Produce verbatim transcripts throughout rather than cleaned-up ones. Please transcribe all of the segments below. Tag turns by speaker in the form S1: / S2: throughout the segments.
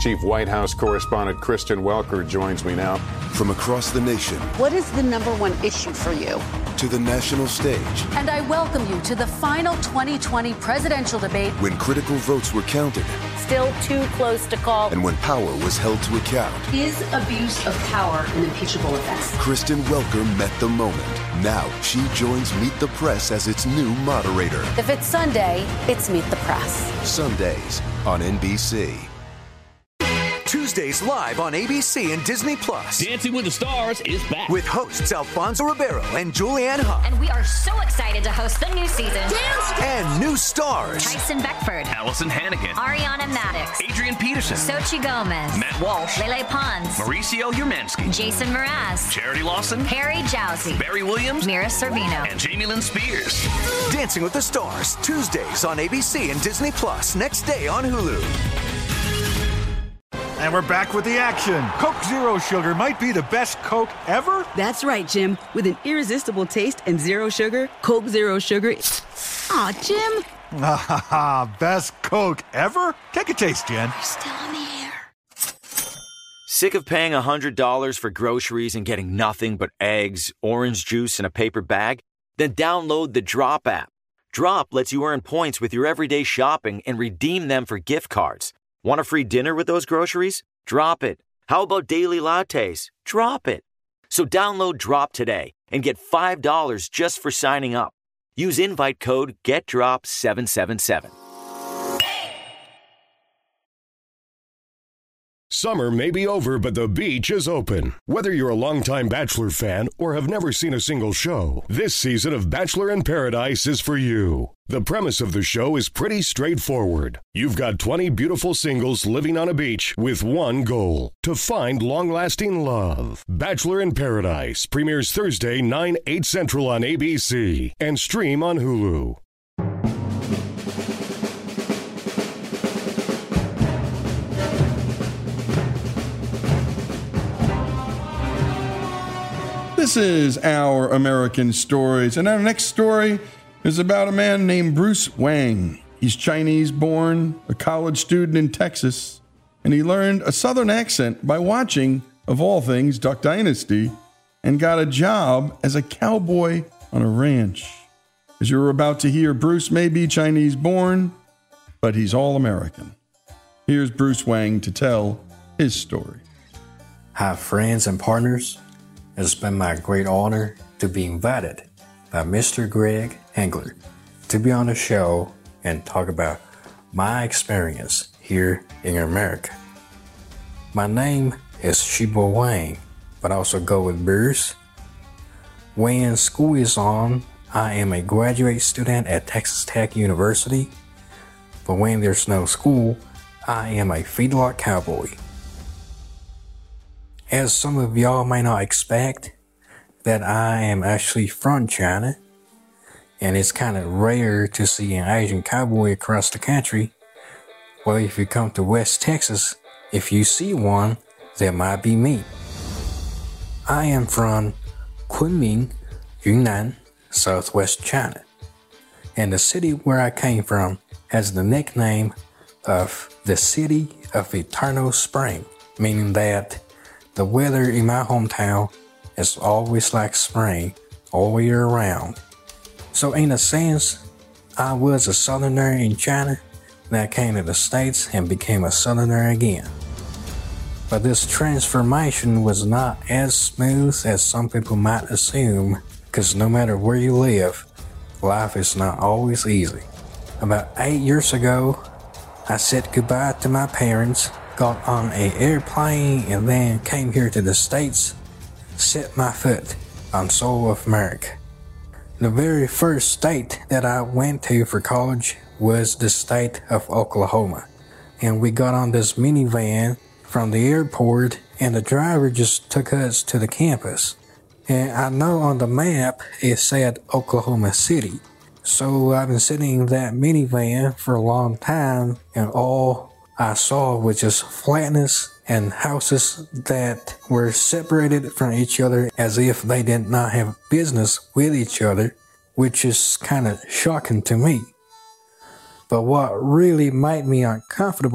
S1: Chief White House correspondent Kristen Welker joins me now.
S2: From across the nation.
S3: What is the number one issue for you?
S2: To the national stage.
S4: And I welcome you to the final twenty twenty presidential debate.
S2: When critical votes were counted.
S3: Still too close to call.
S2: And when power was held to account.
S3: Is abuse of power an impeachable offense?
S2: Kristen Welker met the moment. Now she joins Meet the Press as its new moderator.
S4: If it's Sunday, it's Meet the Press.
S2: Sundays on N B C.
S5: Tuesdays live on A B C and Disney Plus.
S6: Dancing with the Stars is back.
S5: With hosts Alfonso Ribeiro and Julianne Hough.
S7: And we are so excited to host the new season.
S5: Dance! And new stars.
S7: Tyson Beckford.
S6: Allison Hannigan.
S7: Ariana Maddox.
S6: Adrian Peterson.
S7: Sochi Gomez.
S6: Matt Walsh.
S7: Lele Pons.
S6: Mauricio Umansky.
S7: Jason Mraz.
S6: Charity Lawson.
S7: Harry Jowsey.
S6: Barry Williams.
S7: Mira Sorvino.
S6: And Jamie Lynn Spears.
S5: Dancing with the Stars. Tuesdays on A B C and Disney Plus. Next day on Hulu.
S8: And we're back with the action. Coke Zero Sugar might be the best Coke ever.
S9: That's right, Jim. With an irresistible taste and zero sugar, Coke Zero Sugar. Aw, Jim.
S8: Ah, best Coke ever? Take a taste, Jen.
S9: You're still on the air.
S10: Sick of paying one hundred dollars for groceries and getting nothing but eggs, orange juice, and a paper bag? Then download the Drop app. Drop lets you earn points with your everyday shopping and redeem them for gift cards. Want a free dinner with those groceries? Drop it. How about daily lattes? Drop it. So download Drop today and get five dollars just for signing up. Use invite code G E T Drop seven seven seven.
S11: Summer may be over, but the beach is open. Whether you're a longtime Bachelor fan or have never seen a single show, this season of Bachelor in Paradise is for you. The premise of the show is pretty straightforward. You've got twenty beautiful singles living on a beach with one goal: to find long-lasting love. Bachelor in Paradise premieres Thursday, nine, eight Central on A B C and stream on Hulu.
S12: This is Our American Stories, and our next story is about a man named Bruce Wang. He's Chinese-born, a college student in Texas, and he learned a Southern accent by watching, of all things, Duck Dynasty, and got a job as a cowboy on a ranch. As you're about to hear, Bruce may be Chinese-born, but he's all-American. Here's Bruce Wang to tell his story.
S13: Hi, friends and partners. It's been my great honor to be invited by Mister Greg Hengler to be on the show and talk about my experience here in America. My name is Shibo Wang, but I also go with Bruce. When school is on, I am a graduate student at Texas Tech University, but when there's no school, I am a feedlot cowboy. As some of y'all may not expect, that I am actually from China, and it's kind of rare to see an Asian cowboy across the country. Well, if you come to West Texas, if you see one, that might be me. I am from Kunming, Yunnan, southwest China, and the city where I came from has the nickname of the City of Eternal Spring, meaning that the weather in my hometown is always like spring all year round. So in a sense, I was a southerner in China, then I came to the States and became a southerner again. But this transformation was not as smooth as some people might assume, because no matter where you live, life is not always easy. About eight years ago, I said goodbye to my parents, got on an airplane, and then came here to the States, set my foot on soil of America. The very first state that I went to for college was the state of Oklahoma. And we got on this minivan from the airport, and the driver just took us to the campus. And I know on the map it said Oklahoma City. So I've been sitting in that minivan for a long time, and all I saw was just flatness and houses that were separated from each other as if they did not have business with each other, which is kind of shocking to me. But what really made me uncomfortable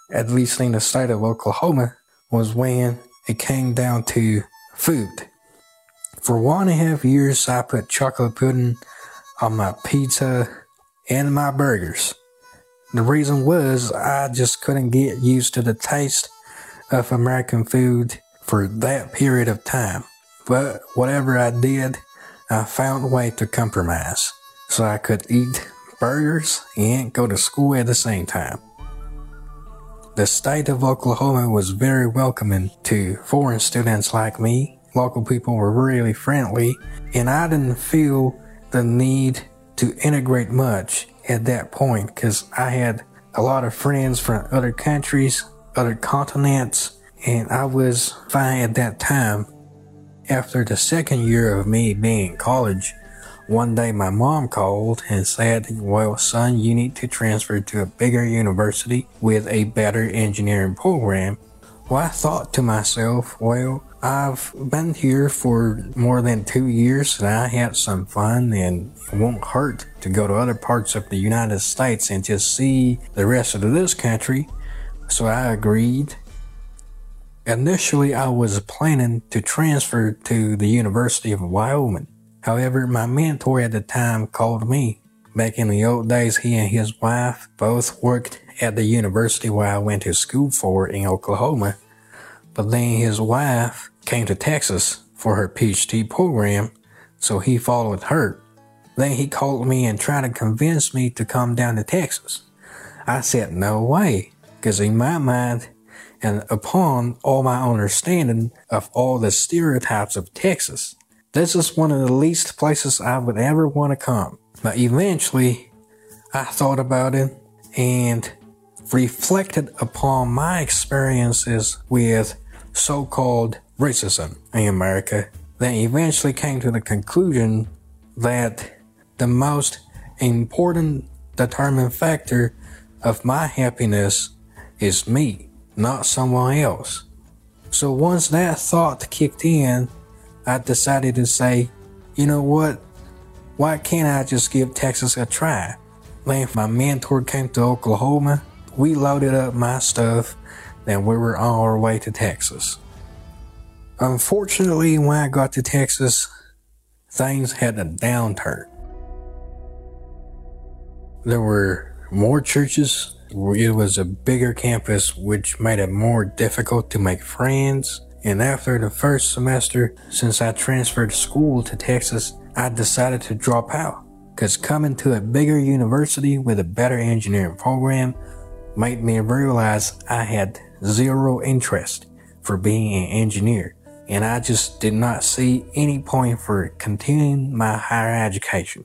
S13: at least in the state of Oklahoma, was when it came down to food. For one and a half years, I put chocolate pudding on my pizza and my burgers. The reason was I just couldn't get used to the taste of American food for that period of time. But whatever I did, I found a way to compromise so I could eat burgers and go to school at the same time. The state of Oklahoma was very welcoming to foreign students like me. Local people were really friendly, and I didn't feel the need to integrate much at that point because I had a lot of friends from other countries, other continents, and I was fine at that time. After the second year of me being in college, one day my mom called and said, well, son, you need to transfer to a bigger university with a better engineering program. Well, I thought to myself, well, I've been here for more than two years and I had some fun, and it won't hurt to go to other parts of the United States and just see the rest of this country. So I agreed. Initially, I was planning to transfer to the University of Wyoming. However, my mentor at the time called me. Back in the old days, he and his wife both worked at the university where I went to school for in Oklahoma. But then his wife came to Texas for her P H D program, so he followed her. Then he called me and tried to convince me to come down to Texas. I said no way, because in my mind, and upon all my understanding of all the stereotypes of Texas, this is one of the least places I would ever want to come. But eventually, I thought about it and reflected upon my experiences with so-called racism in America. Then eventually came to the conclusion that the most important determining factor of my happiness is me, not someone else. So once that thought kicked in, I decided to say, you know what, why can't I just give Texas a try? Then my mentor came to Oklahoma, we loaded up my stuff, then we were on our way to Texas. Unfortunately, when I got to Texas, things had a downturn. There were more churches, it was a bigger campus, which made it more difficult to make friends. And after the first semester, since I transferred school to Texas, I decided to drop out. Because coming to a bigger university with a better engineering program made me realize I had zero interest for being an engineer. And I just did not see any point for continuing my higher education.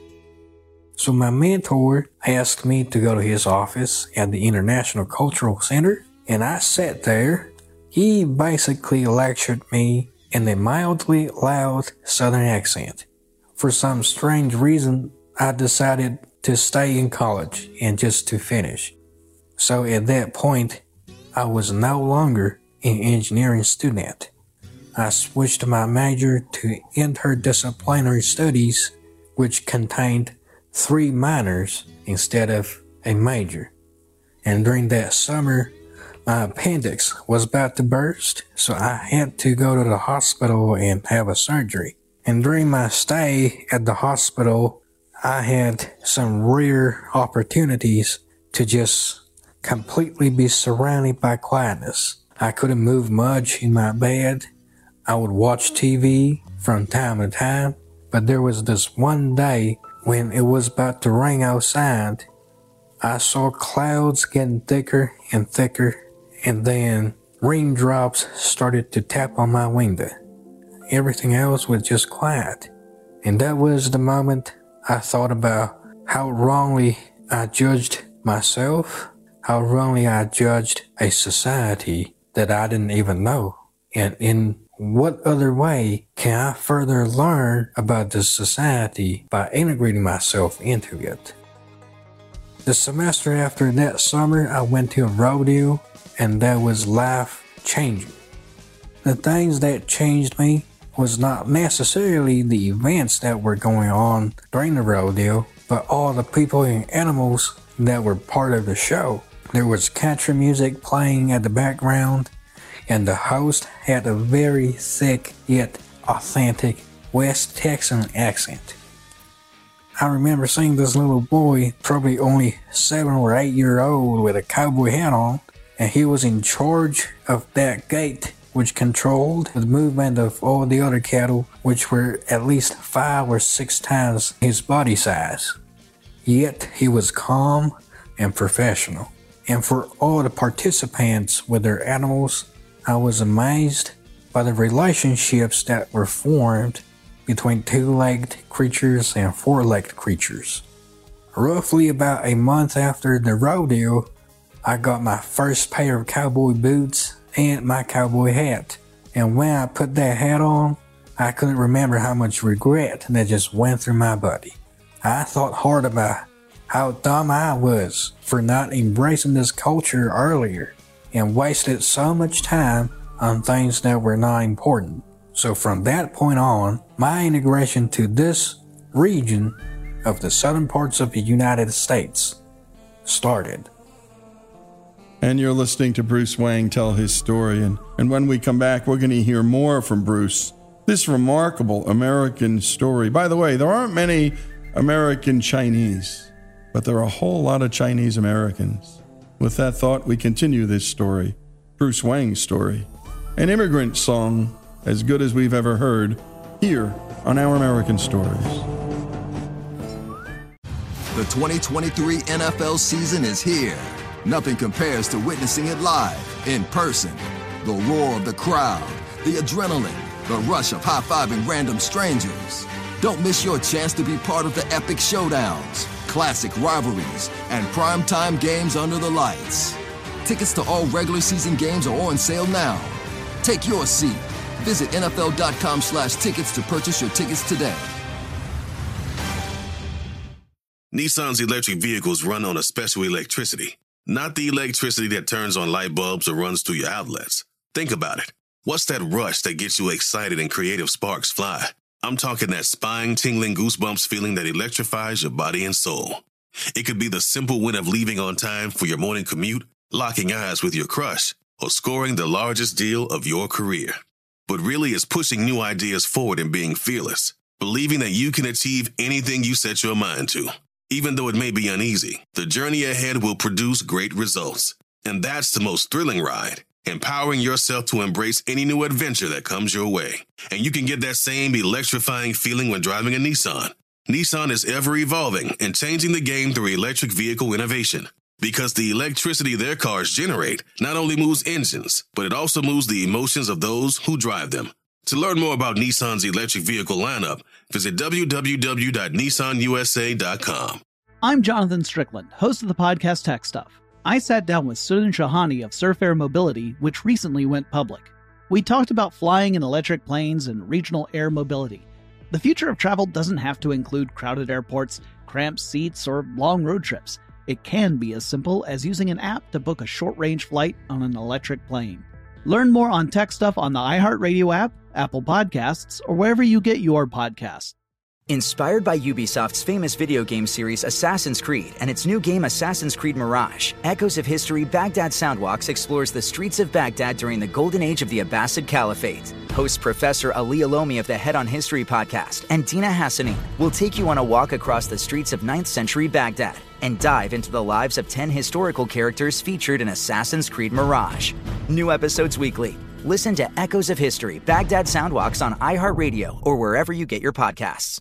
S13: So my mentor asked me to go to his office at the International Cultural Center, and I sat there. He basically lectured me in a mildly loud Southern accent. For some strange reason, I decided to stay in college and just to finish. So at that point, I was no longer an engineering student. I switched my major to interdisciplinary studies, which contained three minors instead of a major. And during that summer, my appendix was about to burst, so I had to go to the hospital and have a surgery. And during my stay at the hospital, I had some rare opportunities to just completely be surrounded by quietness. I couldn't move much in my bed. I would watch T V from time to time, but there was this one day when it was about to rain outside. I saw clouds getting thicker and thicker, and then raindrops started to tap on my window. Everything else was just quiet. And that was the moment I thought about how wrongly I judged myself, how wrongly I judged a society that I didn't even know. And in what other way can I further learn about this society by integrating myself into it? The semester after that summer, I went to a rodeo, and that was life-changing. The things that changed me was not necessarily the events that were going on during the rodeo, but all the people and animals that were part of the show. There was country music playing at the background, and the host had a very thick yet authentic West Texan accent. I remember seeing this little boy, probably only seven or eight year old, with a cowboy hat on, and he was in charge of that gate which controlled the movement of all the other cattle, which were at least five or six times his body size. Yet he was calm and professional. And for all the participants with their animals, I was amazed by the relationships that were formed between two-legged creatures and four-legged creatures. Roughly about a month after the rodeo, I got my first pair of cowboy boots and my cowboy hat. And when I put that hat on, I couldn't remember how much regret that just went through my body. I thought hard about how dumb I was for not embracing this culture earlier and wasted so much time on things that were not important. So from that point on, my integration to this region of the southern parts of the United States started.
S12: And you're listening to Bruce Wang tell his story. And, and when we come back, we're going to hear more from Bruce. This remarkable American story. By the way, there aren't many American Chinese, but there are a whole lot of Chinese Americans. With that thought, we continue this story, Bruce Wang's story, an immigrant song as good as we've ever heard, here on Our American Stories.
S2: The twenty twenty-three N F L season is here. Nothing compares to witnessing it live, in person. The roar of the crowd, the adrenaline, the rush of high-fiving random strangers. Don't miss your chance to be part of the epic showdowns, classic rivalries, and primetime games under the lights. Tickets to all regular season games are on sale now. Take your seat. Visit N F L dot com slash tickets to purchase your tickets today.
S14: Nissan's electric vehicles run on a special electricity, not the electricity that turns on light bulbs or runs through your outlets. Think about it. What's that rush that gets you excited and creative sparks fly? I'm talking that spine-tingling goosebumps feeling that electrifies your body and soul. It could be the simple win of leaving on time for your morning commute, locking eyes with your crush, or scoring the largest deal of your career. But really, it's pushing new ideas forward and being fearless, believing that you can achieve anything you set your mind to. Even though it may be uneasy, the journey ahead will produce great results. And that's the most thrilling ride, empowering yourself to embrace any new adventure that comes your way. And you can get that same electrifying feeling when driving a Nissan. Nissan is ever evolving and changing the game through electric vehicle innovation. Because the electricity their cars generate not only moves engines, but it also moves the emotions of those who drive them. To learn more about Nissan's electric vehicle lineup, visit w w w dot nissan u s a dot com.
S15: I'm Jonathan Strickland, host of the podcast Tech Stuff. I sat down with Sudhin Shahani of Surf Air Mobility, which recently went public. We talked about flying in electric planes and regional air mobility. The future of travel doesn't have to include crowded airports, cramped seats, or long road trips. It can be as simple as using an app to book a short-range flight on an electric plane. Learn more on Tech Stuff on the iHeartRadio app, Apple Podcasts, or wherever you get your podcasts.
S16: Inspired by Ubisoft's famous video game series Assassin's Creed and its new game Assassin's Creed Mirage, Echoes of History Baghdad Soundwalks explores the streets of Baghdad during the golden age of the Abbasid Caliphate. Host Professor Ali Alomi of the Head on History podcast and Dina Hassanin will take you on a walk across the streets of ninth century Baghdad and dive into the lives of ten historical characters featured in Assassin's Creed Mirage. New episodes weekly. Listen to Echoes of History Baghdad Soundwalks on iHeartRadio or wherever you get your podcasts.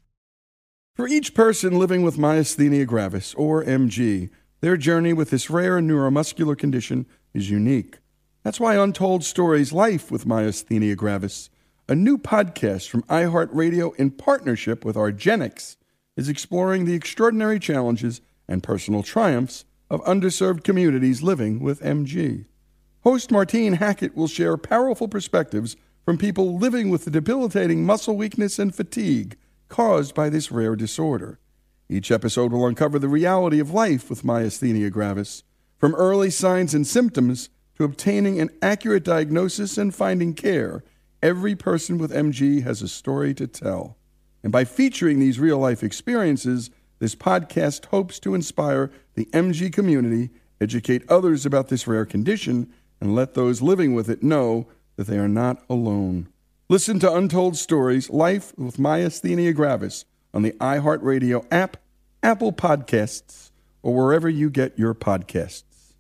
S12: For each person living with myasthenia gravis, or M G, their journey with this rare neuromuscular condition is unique. That's why Untold Stories Life with Myasthenia Gravis, a new podcast from iHeartRadio in partnership with Argenix, is exploring the extraordinary challenges and personal triumphs of underserved communities living with M G. Host Martine Hackett will share powerful perspectives from people living with the debilitating muscle weakness and fatigue caused by this rare disorder. Each episode will uncover the reality of life with myasthenia gravis, from early signs and symptoms to obtaining an accurate diagnosis and finding care. Every person with M G has a story to tell. And by featuring these real-life experiences, this podcast hopes to inspire the M G community educate others about this rare condition, and let those living with it know that they are not alone. Listen to Untold Stories, Life with Myasthenia Gravis on the iHeartRadio app, Apple Podcasts, or wherever you get your podcasts.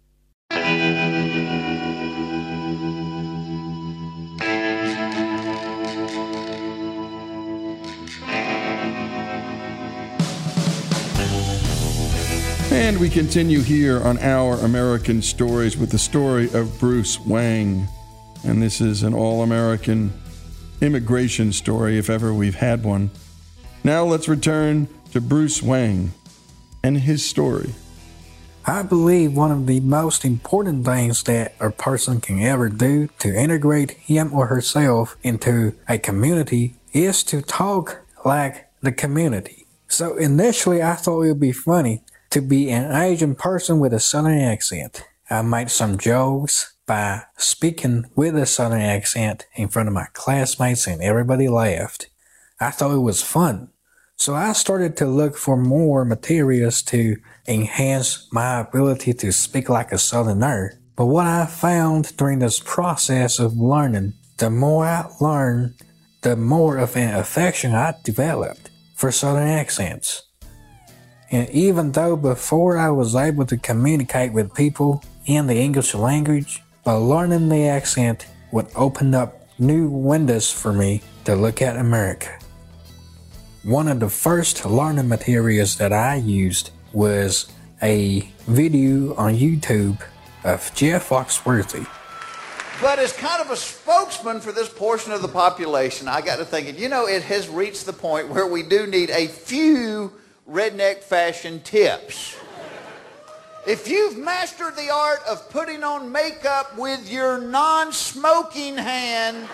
S12: And we continue here on Our American Stories with the story of Bruce Wang. And this is an all-American immigration story, if ever we've had one. Now let's return to Bruce Wang and his story.
S13: I believe one of the most important things that a person can ever do to integrate him or herself into a community is to talk like the community. So initially I thought it would be funny to be an Asian person with a Southern accent. I made some jokes by speaking with a Southern accent in front of my classmates and everybody laughed. I thought it was fun. So I started to look for more materials to enhance my ability to speak like a Southerner. But what I found during this process of learning, the more I learned, the more of an affection I developed for Southern accents. And even though before I was able to communicate with people in the English language, by learning the accent would open up new windows for me to look at America. One of the first learning materials that I used was a video on YouTube of Jeff Foxworthy.
S17: But as kind of a spokesman for this portion of the population, I got to thinking, you know, it has reached the point where we do need a few redneck fashion tips. If you've mastered the art of putting on makeup with your non-smoking hand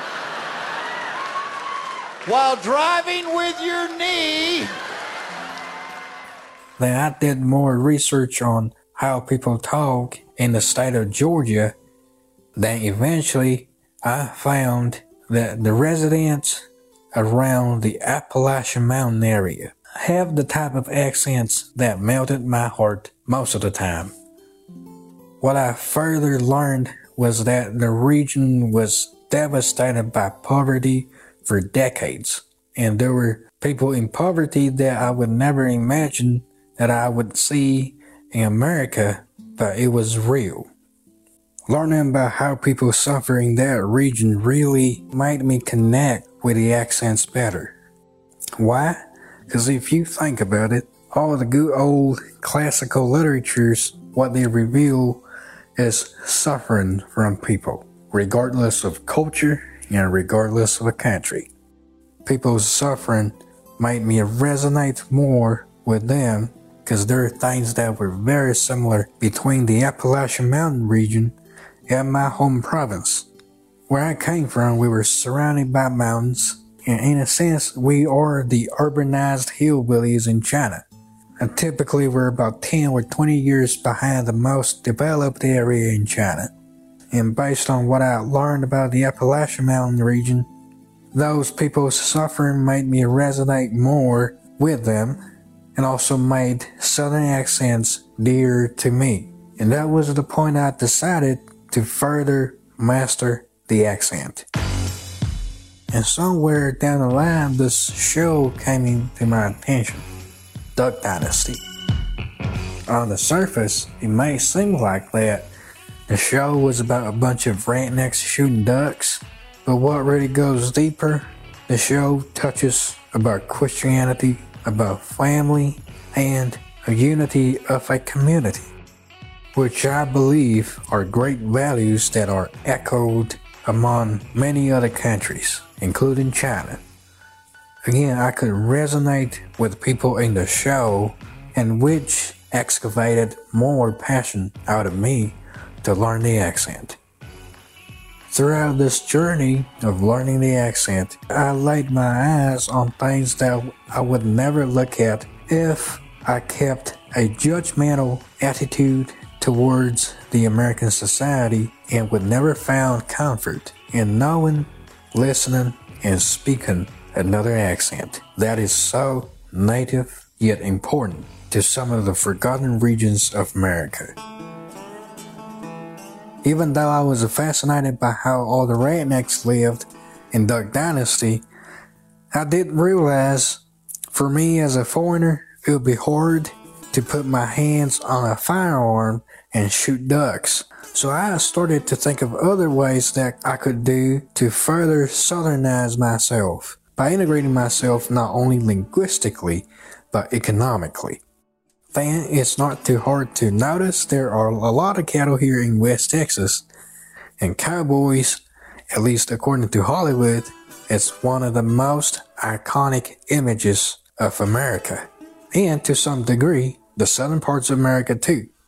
S17: while driving with your knee.
S13: Then I did more research on how people talk in the state of Georgia. Then eventually I found that the residents around the Appalachian Mountain area have the type of accents that melted my heart most of the time. What I further learned was that the region was devastated by poverty for decades, and there were people in poverty that I would never imagine that I would see in America, but it was real. Learning about how people suffer in that region really made me connect with the accents better. Why? Because if you think about it, all the good old classical literatures, what they reveal is suffering from people, regardless of culture and regardless of a country. People's suffering made me resonate more with them because there are things that were very similar between the Appalachian Mountain region and my home province. Where I came from, we were surrounded by mountains. And in a sense, we are the urbanized hillbillies in China. And typically we're about ten or twenty years behind the most developed area in China. And based on what I learned about the Appalachian Mountain region, those people's suffering made me resonate more with them and also made Southern accents dear to me. And that was the point I decided to further master the accent. And somewhere down the line, this show came into my attention, Duck Dynasty. On the surface, it may seem like that the show was about a bunch of rednecks shooting ducks, but what really goes deeper, the show touches about Christianity, about family, and a unity of a community, which I believe are great values that are echoed among many other countries, including China. Again, I could resonate with people in the show, and which excavated more passion out of me to learn the accent. Throughout this journey of learning the accent, I laid my eyes on things that I would never look at if I kept a judgmental attitude towards the American society and would never found comfort in knowing, listening, and speaking another accent that is so native yet important to some of the forgotten regions of America. Even though I was fascinated by how all the rednecks lived in Duck Dynasty, I didn't realize for me as a foreigner, it would be hard to put my hands on a firearm and shoot ducks. So I started to think of other ways that I could do to further southernize myself by integrating myself not only linguistically, but economically. Then it's not too hard to notice there are a lot of cattle here in West Texas, and cowboys, at least according to Hollywood, is one of the most iconic images of America, and to some degree, the southern parts of America too.